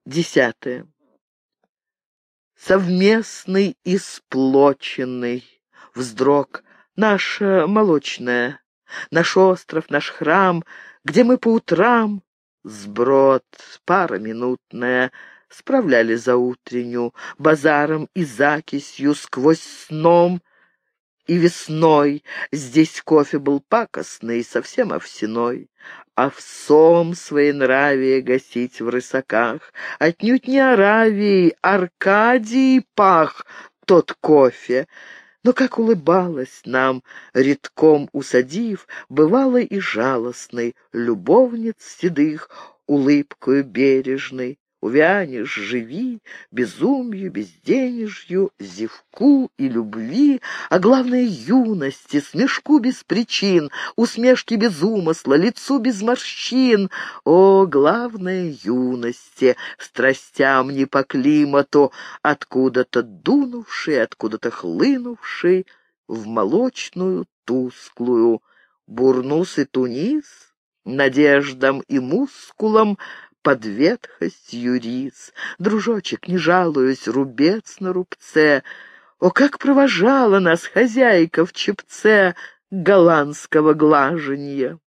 10. Совместный и сплоченный вздрог наша молочная, наш остров, наш храм, где мы по утрам сброд пароминутная справляли заутренню, базаром и закисью сквозь сном и весной. Здесь кофе был пакостный, совсем овсяной. Овсом своенравие гасить в рысаках. Отнюдь не Аравией, Аркадией пах тот кофе. Но как улыбалась нам, редком усадив, бывало и жалостной, любовниц седых, улыбкою бережной. Увянешь, живи, безумью, безденежью, зевку и любви, а главное юности, смешку без причин, усмешки без умысла, лицу без морщин. О, главное юности, страстям не по климату, откуда-то дунувший, откуда-то хлынувший в молочную тусклую Бурнус и Тунис, надеждам и мускулам под ветхостью рис. Дружочек, не жалуюсь, рубец на рубце. О, как провожала нас хозяйка в чепце голландского глаженья!